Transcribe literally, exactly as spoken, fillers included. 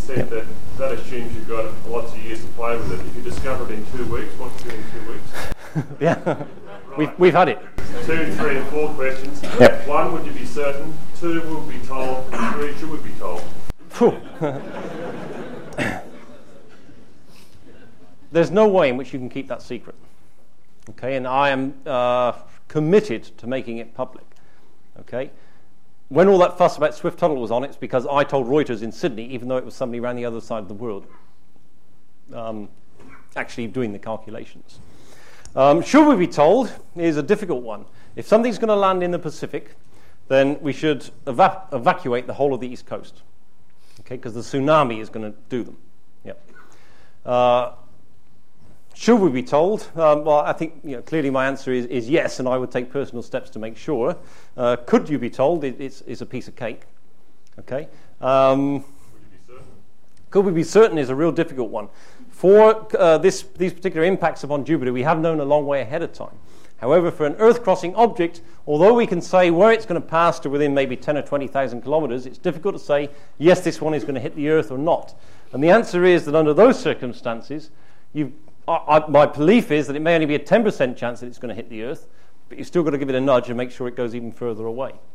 said yep. that that assumes you've got lots of years to play with it. If you discover it in two weeks, what do you do in two weeks? yeah, right. we've, we've had it. Two, three and four questions. Yep. One, would you be certain? Two, will be told? Three, should we be told? There's no way in which you can keep that secret. Okay, and I am uh, committed to making it public. Okay, when all that fuss about Swift Tunnel was on, it's because I told Reuters in Sydney, even though it was somebody around the other side of the world, um, actually doing the calculations. Um, should we be told is a difficult one. If something's going to land in the Pacific, then we should eva- evacuate the whole of the East Coast. Okay, because the tsunami is going to do them. Yep. Uh, Should we be told? Um, well, I think you know, clearly my answer is, is yes, and I would take personal steps to make sure. Uh, could you be told? It, it's, it's a piece of cake. Okay. Um, Would you be certain? Could we be certain is a real difficult one. For uh, this, these particular impacts upon Jupiter, we have known a long way ahead of time. However, for an Earth-crossing object, although we can say where it's going to pass to within maybe ten or twenty thousand kilometers, it's difficult to say, yes, this one is going to hit the Earth or not. And the answer is that under those circumstances, you've I, I, my belief is that it may only be a ten percent chance that it's going to hit the Earth, but you've still got to give it a nudge and make sure it goes even further away.